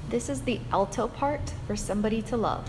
This is the alto part for Somebody to Love.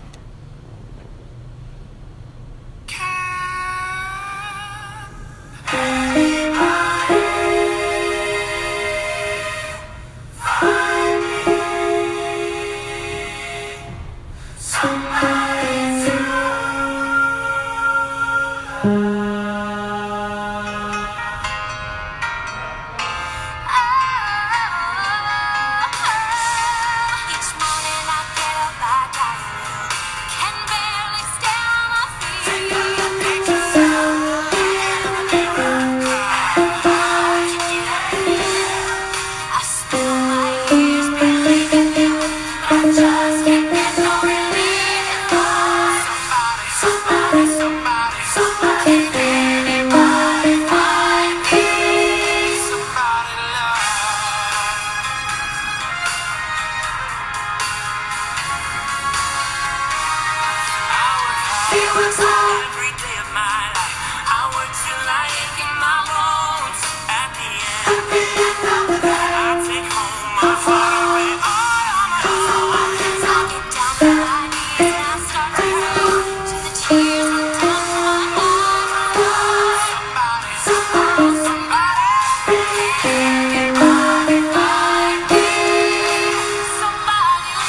Every day of my life, I work till I ache in my bones. At the end, I take home my father and all on my own. I get down to my knees and I start to roll till the tears run down my eyes. Somebody, anybody like me. Somebody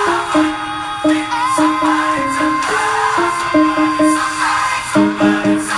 Somebody